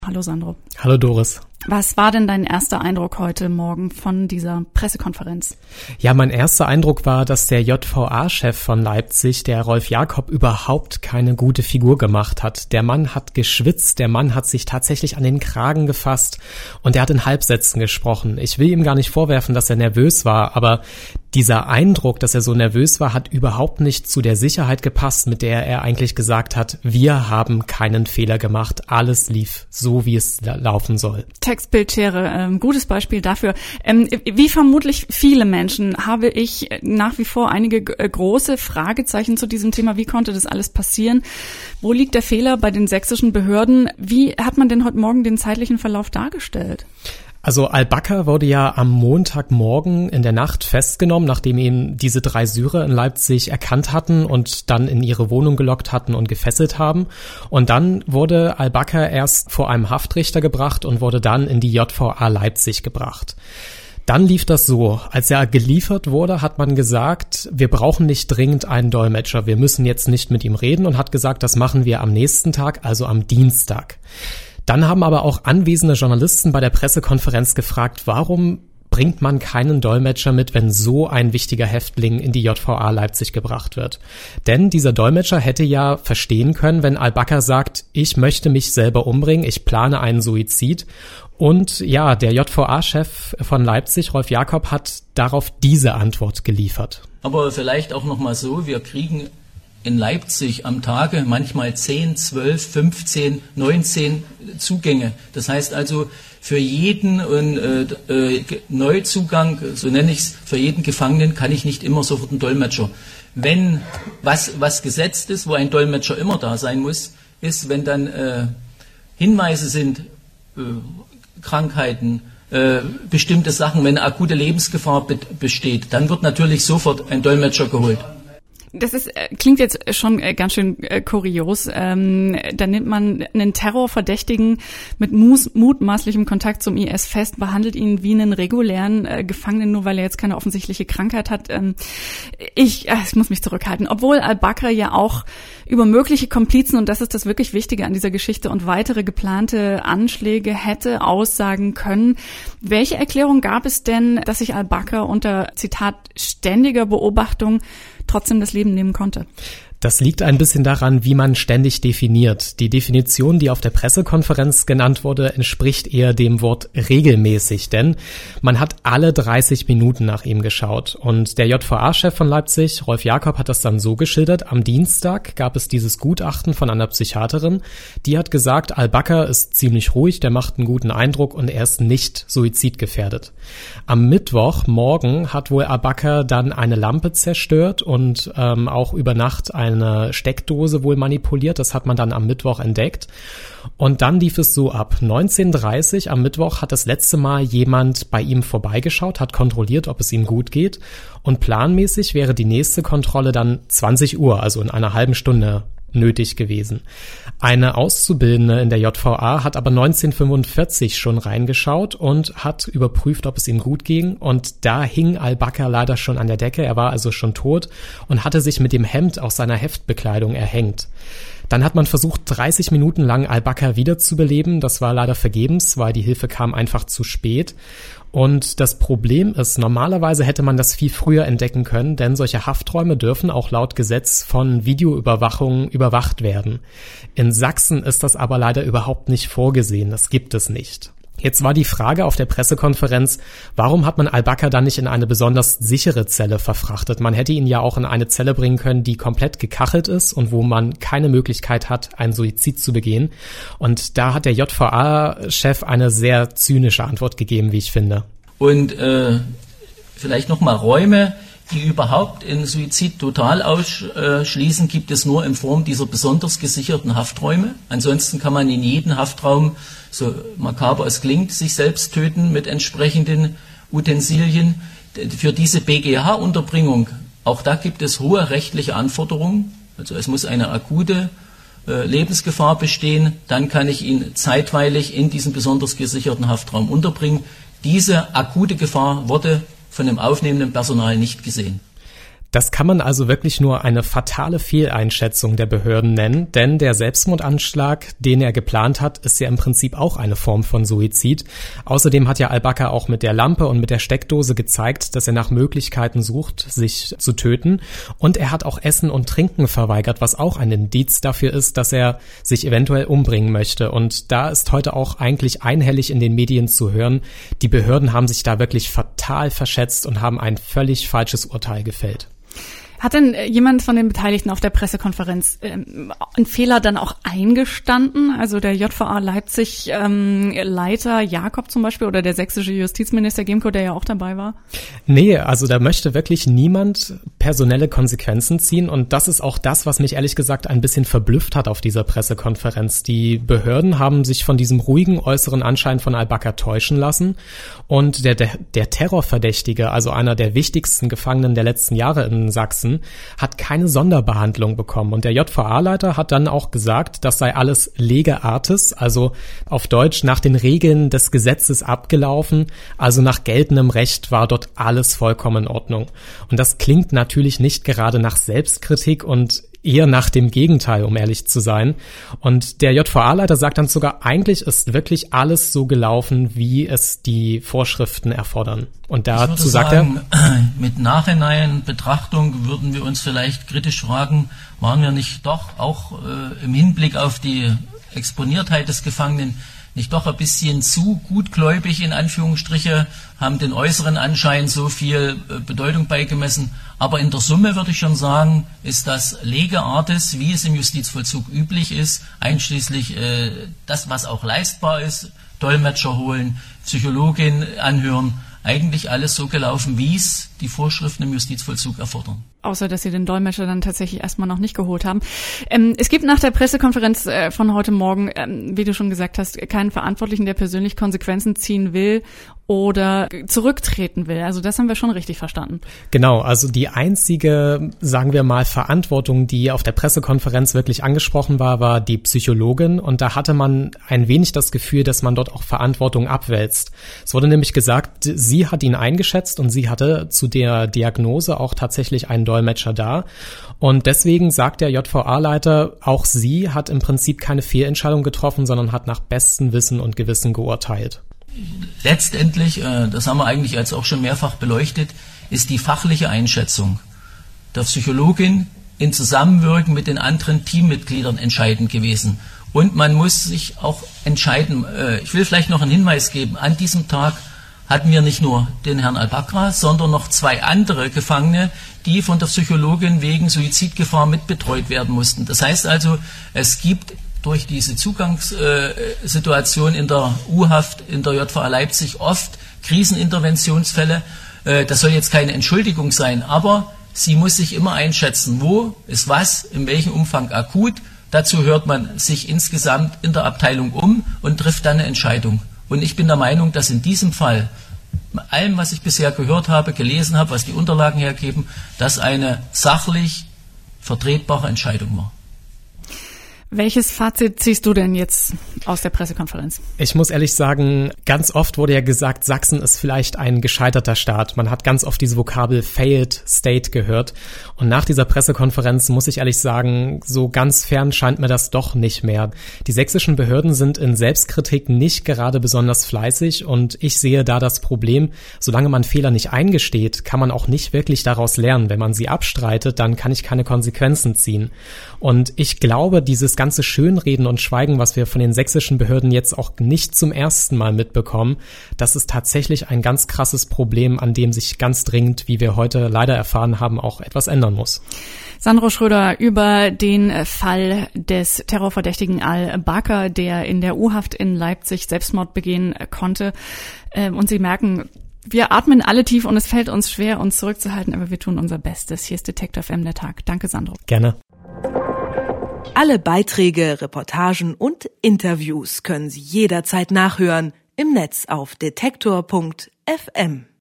Hallo Sandro. Hallo Doris. Was war denn dein erster Eindruck heute Morgen von dieser Pressekonferenz? Ja, mein erster Eindruck war, dass der JVA-Chef von Leipzig, der Rolf Jakob, überhaupt keine gute Figur gemacht hat. Der Mann hat geschwitzt, der Mann hat sich tatsächlich an den Kragen gefasst und er hat in Halbsätzen gesprochen. Ich will ihm gar nicht vorwerfen, dass er nervös war, aber dieser Eindruck, dass er so nervös war, hat überhaupt nicht zu der Sicherheit gepasst, mit der er eigentlich gesagt hat, wir haben keinen Fehler gemacht, alles lief so, wie es laufen soll. Textbildschere, gutes Beispiel dafür. Wie vermutlich viele Menschen habe ich nach wie vor einige große Fragezeichen zu diesem Thema. Wie konnte das alles passieren? Wo liegt der Fehler bei den sächsischen Behörden? Wie hat man denn heute Morgen den zeitlichen Verlauf dargestellt? Also Al-Baker wurde ja am Montagmorgen in der Nacht festgenommen, nachdem ihn diese 3 Syrer in Leipzig erkannt hatten und dann in ihre Wohnung gelockt hatten und gefesselt haben. Und dann wurde Al-Baker erst vor einem Haftrichter gebracht und wurde dann in die JVA Leipzig gebracht. Dann lief das so, als er geliefert wurde, hat man gesagt, wir brauchen nicht dringend einen Dolmetscher, wir müssen jetzt nicht mit ihm reden und hat gesagt, das machen wir am nächsten Tag, also am Dienstag. Dann haben aber auch anwesende Journalisten bei der Pressekonferenz gefragt, warum bringt man keinen Dolmetscher mit, wenn so ein wichtiger Häftling in die JVA Leipzig gebracht wird? Denn dieser Dolmetscher hätte ja verstehen können, wenn Al-Baker sagt, ich möchte mich selber umbringen, ich plane einen Suizid. Und ja, der JVA-Chef von Leipzig, Rolf Jakob, hat darauf diese Antwort geliefert. Aber vielleicht auch nochmal so, wir kriegen in Leipzig am Tage manchmal 10, 12, 15, 19 Zugänge. Das heißt also, für jeden Neuzugang, so nenne ich es, für jeden Gefangenen kann ich nicht immer sofort einen Dolmetscher. Wenn was gesetzt ist, wo ein Dolmetscher immer da sein muss, ist, wenn dann Hinweise sind, Krankheiten, bestimmte Sachen, wenn eine akute Lebensgefahr besteht, dann wird natürlich sofort ein Dolmetscher geholt. Das klingt jetzt schon ganz schön kurios. Da nimmt man einen Terrorverdächtigen mit mutmaßlichem Kontakt zum IS fest, behandelt ihn wie einen regulären Gefangenen, nur weil er jetzt keine offensichtliche Krankheit hat. Ich muss mich zurückhalten. Obwohl Al-Baker ja auch über mögliche Komplizen, und das ist das wirklich Wichtige an dieser Geschichte, und weitere geplante Anschläge hätte aussagen können. Welche Erklärung gab es denn, dass sich Al-Baker unter, Zitat, ständiger Beobachtung trotzdem das Leben nehmen konnte? Das liegt ein bisschen daran, wie man ständig definiert. Die Definition, die auf der Pressekonferenz genannt wurde, entspricht eher dem Wort regelmäßig, denn man hat alle 30 Minuten nach ihm geschaut. Und der JVA-Chef von Leipzig, Rolf Jakob, hat das dann so geschildert. Am Dienstag gab es dieses Gutachten von einer Psychiaterin, die hat gesagt, Al-Baker ist ziemlich ruhig, der macht einen guten Eindruck und er ist nicht suizidgefährdet. Am Mittwochmorgen hat wohl Al-Baker dann eine Lampe zerstört und auch über Nacht eine Steckdose wohl manipuliert. Das hat man dann am Mittwoch entdeckt. Und dann lief es so ab. 19:30 am Mittwoch hat das letzte Mal jemand bei ihm vorbeigeschaut, hat kontrolliert, ob es ihm gut geht. Und planmäßig wäre die nächste Kontrolle dann 20 Uhr, also in einer halben Stunde nötig gewesen. Eine Auszubildende in der JVA hat aber 1945 schon reingeschaut und hat überprüft, ob es ihm gut ging. Und da hing Al-Baker leider schon an der Decke. Er war also schon tot und hatte sich mit dem Hemd aus seiner Heftbekleidung erhängt. Dann hat man versucht, 30 Minuten lang Al-Baker wiederzubeleben. Das war leider vergebens, weil die Hilfe kam einfach zu spät. Und das Problem ist, normalerweise hätte man das viel früher entdecken können, denn solche Hafträume dürfen auch laut Gesetz von Videoüberwachung überwacht werden. In Sachsen ist das aber leider überhaupt nicht vorgesehen, das gibt es nicht. Jetzt war die Frage auf der Pressekonferenz, warum hat man Al-Baker dann nicht in eine besonders sichere Zelle verfrachtet? Man hätte ihn ja auch in eine Zelle bringen können, die komplett gekachelt ist und wo man keine Möglichkeit hat, einen Suizid zu begehen. Und da hat der JVA-Chef eine sehr zynische Antwort gegeben, wie ich finde. Und vielleicht nochmal Räume, die überhaupt in Suizid total ausschließen, gibt es nur in Form dieser besonders gesicherten Hafträume. Ansonsten kann man in jedem Haftraum, so makaber es klingt, sich selbst töten mit entsprechenden Utensilien. Für diese BGH-Unterbringung, auch da gibt es hohe rechtliche Anforderungen. Also es muss eine akute Lebensgefahr bestehen, dann kann ich ihn zeitweilig in diesen besonders gesicherten Haftraum unterbringen. Diese akute Gefahr wurde von dem aufnehmenden Personal nicht gesehen. Das kann man also wirklich nur eine fatale Fehleinschätzung der Behörden nennen, denn der Selbstmordanschlag, den er geplant hat, ist ja im Prinzip auch eine Form von Suizid. Außerdem hat ja al-Bakr auch mit der Lampe und mit der Steckdose gezeigt, dass er nach Möglichkeiten sucht, sich zu töten. Und er hat auch Essen und Trinken verweigert, was auch ein Indiz dafür ist, dass er sich eventuell umbringen möchte. Und da ist heute auch eigentlich einhellig in den Medien zu hören, die Behörden haben sich da wirklich fatal verschätzt und haben ein völlig falsches Urteil gefällt. Hat denn jemand von den Beteiligten auf der Pressekonferenz einen Fehler dann auch eingestanden? Also der JVA Leipzig Leiter Jakob zum Beispiel oder der sächsische Justizminister Gemko, der ja auch dabei war? Nee, also da möchte wirklich niemand personelle Konsequenzen ziehen und das ist auch das, was mich ehrlich gesagt ein bisschen verblüfft hat auf dieser Pressekonferenz. Die Behörden haben sich von diesem ruhigen äußeren Anschein von al-Bakr täuschen lassen und der Terrorverdächtige, also einer der wichtigsten Gefangenen der letzten Jahre in Sachsen, hat keine Sonderbehandlung bekommen. Und der JVA-Leiter hat dann auch gesagt, das sei alles lege artis, also auf Deutsch nach den Regeln des Gesetzes abgelaufen, also nach geltendem Recht war dort alles vollkommen in Ordnung. Und das klingt natürlich nicht gerade nach Selbstkritik und eher nach dem Gegenteil, um ehrlich zu sein. Und der JVA-Leiter sagt dann sogar, eigentlich ist wirklich alles so gelaufen, wie es die Vorschriften erfordern. Und dazu sagt er, mit nachhinein Betrachtung würden wir uns vielleicht kritisch fragen, waren wir nicht doch auch im Hinblick auf die Exponiertheit des Gefangenen nicht doch ein bisschen zu gutgläubig, in Anführungsstriche, haben den äußeren Anschein so viel Bedeutung beigemessen. Aber in der Summe würde ich schon sagen, ist das lege artis, wie es im Justizvollzug üblich ist, einschließlich das, was auch leistbar ist, Dolmetscher holen, Psychologin anhören, eigentlich alles so gelaufen, wie es die Vorschriften im Justizvollzug erfordern. Außer, dass sie den Dolmetscher dann tatsächlich erstmal noch nicht geholt haben. Es gibt nach der Pressekonferenz von heute Morgen, wie du schon gesagt hast, keinen Verantwortlichen, der persönlich Konsequenzen ziehen will oder zurücktreten will. Also das haben wir schon richtig verstanden. Genau, also die einzige, sagen wir mal, Verantwortung, die auf der Pressekonferenz wirklich angesprochen war die Psychologin. Und da hatte man ein wenig das Gefühl, dass man dort auch Verantwortung abwälzt. Es wurde nämlich gesagt, sie hat ihn eingeschätzt und sie hatte zu der Diagnose auch tatsächlich einen Dolmetscher da. Und deswegen sagt der JVA-Leiter, auch sie hat im Prinzip keine Fehlentscheidung getroffen, sondern hat nach bestem Wissen und Gewissen geurteilt. Letztendlich, das haben wir eigentlich jetzt auch schon mehrfach beleuchtet, ist die fachliche Einschätzung der Psychologin in Zusammenwirken mit den anderen Teammitgliedern entscheidend gewesen. Und man muss sich auch entscheiden, ich will vielleicht noch einen Hinweis geben, an diesem Tag hatten wir nicht nur den Herrn al-Bakr, sondern noch 2 andere Gefangene, die von der Psychologin wegen Suizidgefahr mitbetreut werden mussten. Das heißt also, es gibt durch diese Zugangssituation in der U-Haft, in der JVA Leipzig oft Kriseninterventionsfälle. Das soll jetzt keine Entschuldigung sein, aber sie muss sich immer einschätzen, wo ist was, in welchem Umfang akut. Dazu hört man sich insgesamt in der Abteilung um und trifft dann eine Entscheidung. Und ich bin der Meinung, dass in diesem Fall, mit allem, was ich bisher gehört habe, gelesen habe, was die Unterlagen hergeben, das eine sachlich vertretbare Entscheidung war. Welches Fazit ziehst du denn jetzt aus der Pressekonferenz? Ich muss ehrlich sagen, ganz oft wurde ja gesagt, Sachsen ist vielleicht ein gescheiterter Staat. Man hat ganz oft diese Vokabel failed state gehört. Und nach dieser Pressekonferenz muss ich ehrlich sagen, so ganz fern scheint mir das doch nicht mehr. Die sächsischen Behörden sind in Selbstkritik nicht gerade besonders fleißig und ich sehe da das Problem, solange man Fehler nicht eingesteht, kann man auch nicht wirklich daraus lernen. Wenn man sie abstreitet, dann kann ich keine Konsequenzen ziehen. Und ich glaube, dieses ganze Schönreden und Schweigen, was wir von den sächsischen Behörden jetzt auch nicht zum ersten Mal mitbekommen, das ist tatsächlich ein ganz krasses Problem, an dem sich ganz dringend, wie wir heute leider erfahren haben, auch etwas ändern muss. Sandro Schröder über den Fall des Terrorverdächtigen al-Bakr, der in der U-Haft in Leipzig Selbstmord begehen konnte. Und Sie merken, wir atmen alle tief und es fällt uns schwer, uns zurückzuhalten, aber wir tun unser Bestes. Hier ist Detektor FM der Tag. Danke, Sandro. Gerne. Alle Beiträge, Reportagen und Interviews können Sie jederzeit nachhören im Netz auf detektor.fm.